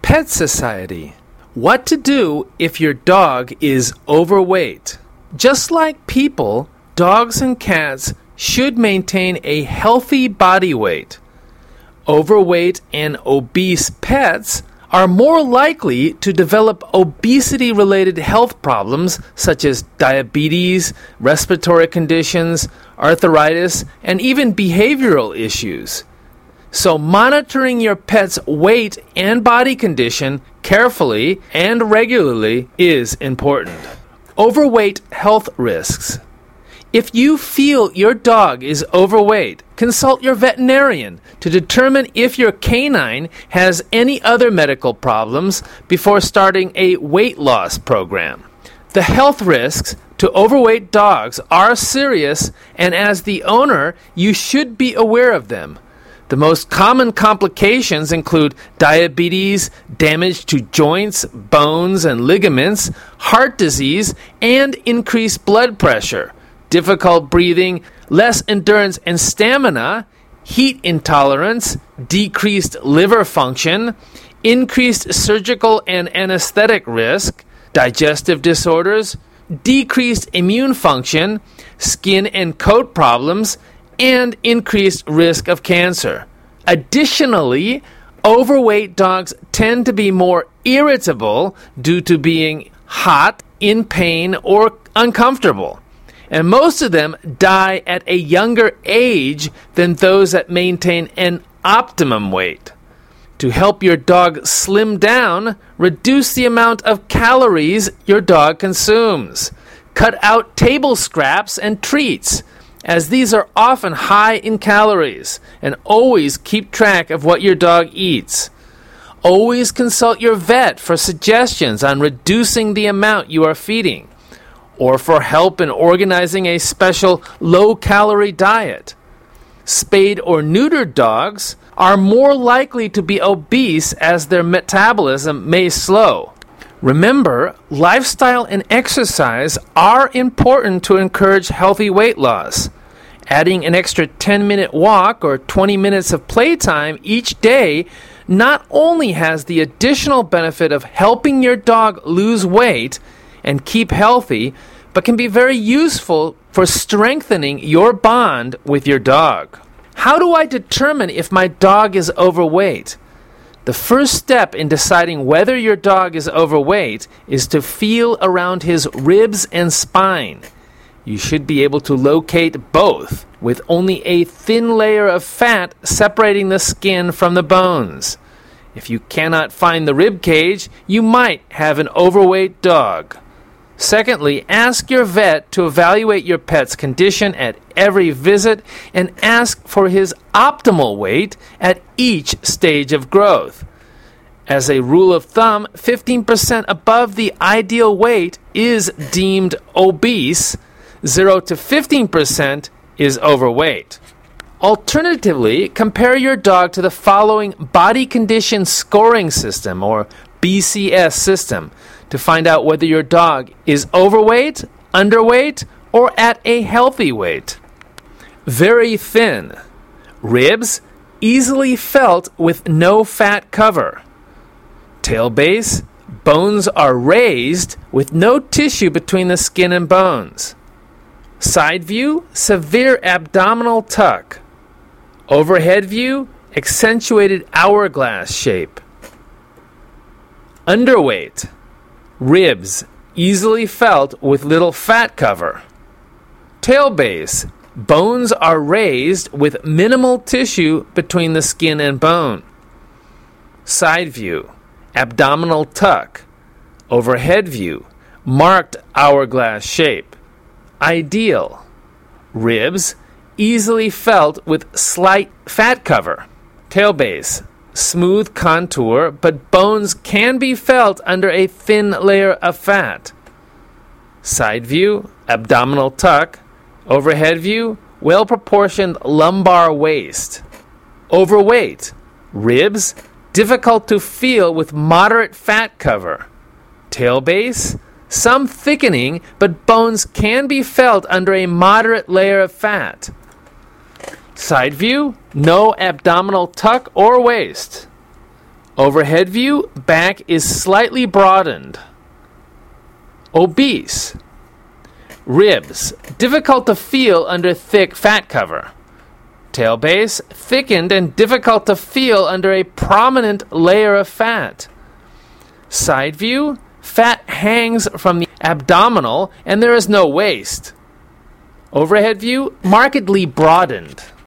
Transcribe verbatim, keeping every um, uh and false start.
Pet Society. What to do if your dog is overweight. Just like people, dogs and cats should maintain a healthy body weight. Overweight and obese pets are more likely to develop obesity-related health problems such as diabetes, respiratory conditions, arthritis, and even behavioral issues. So monitoring your pet's weight and body condition carefully and regularly is important. Overweight health risks. If you feel your dog is overweight, consult your veterinarian to determine if your canine has any other medical problems before starting a weight loss program. The health risks to overweight dogs are serious, and as the owner, you should be aware of them. The most common complications include diabetes, damage to joints, bones, and ligaments, heart disease, and increased blood pressure, difficult breathing, less endurance and stamina, heat intolerance, decreased liver function, increased surgical and anesthetic risk, digestive disorders, decreased immune function, skin and coat problems, and increased risk of cancer. Additionally, overweight dogs tend to be more irritable due to being hot, in pain, or uncomfortable. And most of them die at a younger age than those that maintain an optimum weight. To help your dog slim down, reduce the amount of calories your dog consumes. Cut out table scraps and treats, as these are often high in calories, and always keep track of what your dog eats. Always consult your vet for suggestions on reducing the amount you are feeding, or for help in organizing a special low-calorie diet. Spayed or neutered dogs are more likely to be obese as their metabolism may slow. Remember, lifestyle and exercise are important to encourage healthy weight loss. Adding an extra ten-minute walk or twenty minutes of playtime each day not only has the additional benefit of helping your dog lose weight and keep healthy, but can be very useful for strengthening your bond with your dog. How do I determine if my dog is overweight? The first step in deciding whether your dog is overweight is to feel around his ribs and spine. You should be able to locate both, with only a thin layer of fat separating the skin from the bones. If you cannot find the rib cage, you might have an overweight dog. Secondly, ask your vet to evaluate your pet's condition at every visit and ask for his optimal weight at each stage of growth. As a rule of thumb, fifteen percent above the ideal weight is deemed obese. zero to fifteen percent is overweight. Alternatively, compare your dog to the following body condition scoring system, or B C S system, to find out whether your dog is overweight, underweight, or at a healthy weight. Very thin. Ribs easily felt with no fat cover. Tail base, bones are raised with no tissue between the skin and bones. Side view, severe abdominal tuck. Overhead view, accentuated hourglass shape. Underweight. Ribs, easily felt with little fat cover. Tail base, bones are raised with minimal tissue between the skin and bone. Side view, abdominal tuck. Overhead view, marked hourglass shape. Ideal. Ribs, easily felt with slight fat cover. Tail base, smooth contour, but bones can be felt under a thin layer of fat. Side view, abdominal tuck. Overhead view, well-proportioned lumbar waist. Overweight. Ribs, difficult to feel with moderate fat cover. Tail base, some thickening, but bones can be felt under a moderate layer of fat. Side view, no abdominal tuck or waist. Overhead view, back is slightly broadened. Obese. Ribs, difficult to feel under thick fat cover. Tail base, thickened and difficult to feel under a prominent layer of fat. Side view, fat hangs from the abdominal and there is no waist. Overhead view, markedly broadened.